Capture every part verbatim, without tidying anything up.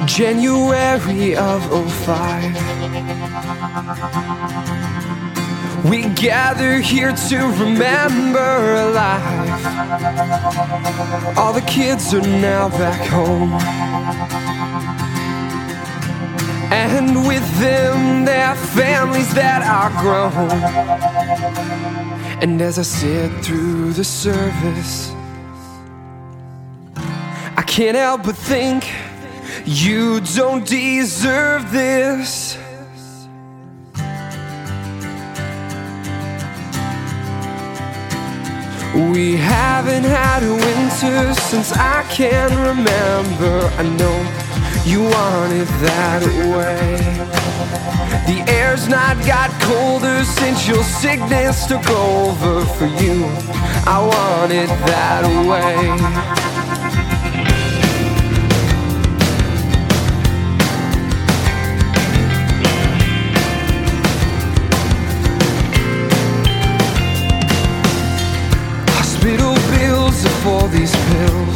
January of oh five, we gather here to remember life. All the kids are now back home, and with them their families that are grown. And as I sit through the service, I can't help but think, you don't deserve this. We haven't had a winter since I can remember. I know you want it that way. The air's not got colder since your sickness took over. For you, I want it that way. Hospital bills for these pills,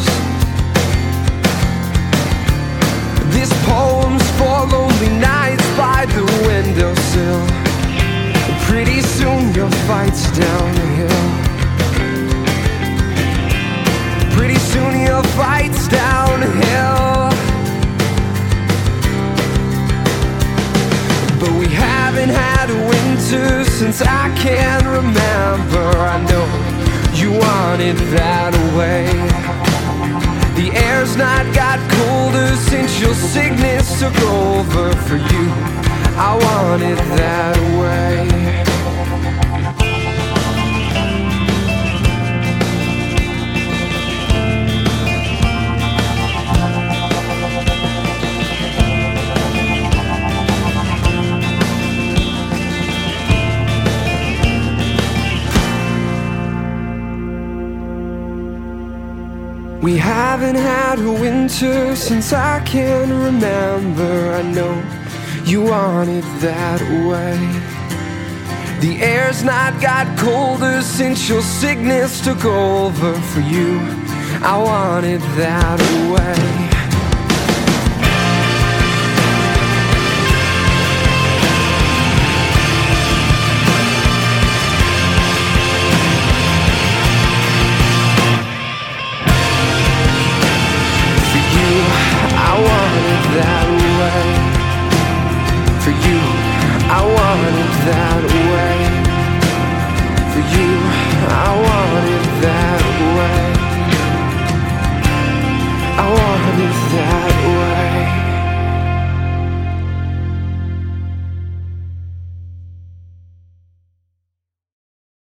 this poem's for lonely nights by the windowsill. Pretty soon your fight's downhill. Pretty soon your fight's downhill. But we haven't had a winter since I can remember. I know you want it that way. The air's not got colder since your sickness took over. For you, I want it that way. We haven't had a winter since I can remember. I know you want it that way. The air's not got colder since your sickness took over. For you, I want it that way. That way. For you, I want it that way. For you, I want it that way. I want it that way.